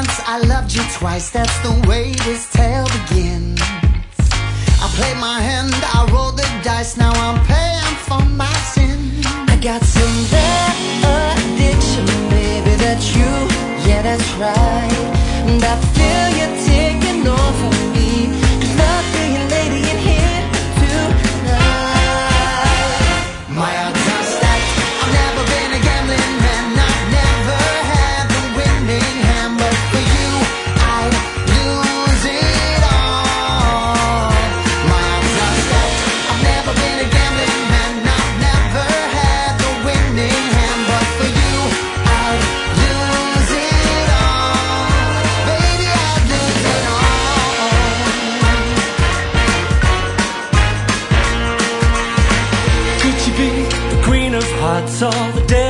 once, I loved you twice. That's the way this tale begins. I played my hand, I rolled the dice. Now I'm paying for my sin. I got some bad addiction, baby. That's you, yeah, that's right. And I feel you taking over me. 'Cause lucky a lady in here tonight. My odds are stacked. I've never been a gambling man. I've never had the winning hand. But for you, I'd lose it all. My odds are stacked. I've never been a gambling man. I've never had the winning hand. But for you, I'd lose it all. Baby, I'd lose it all. Could she be the queen of hearts all the day?